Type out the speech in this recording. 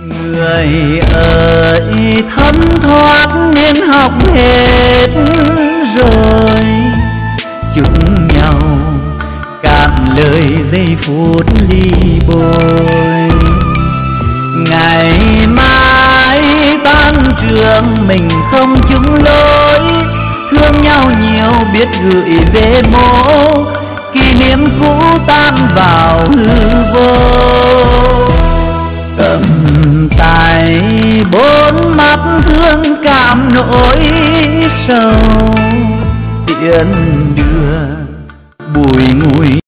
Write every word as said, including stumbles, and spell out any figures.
Người ơi thấm thoát nên học hết rồi, chung nhau cạn lời giây phút ly bồi. Ngày mai tan trường mình không chung lối, thương nhau nhiều biết gửi về mộ, kỷ niệm cũ tan vào hư vô. Cầm tay bốn mắt thương cảm nỗi sầu, tiễn đưa bùi ngùi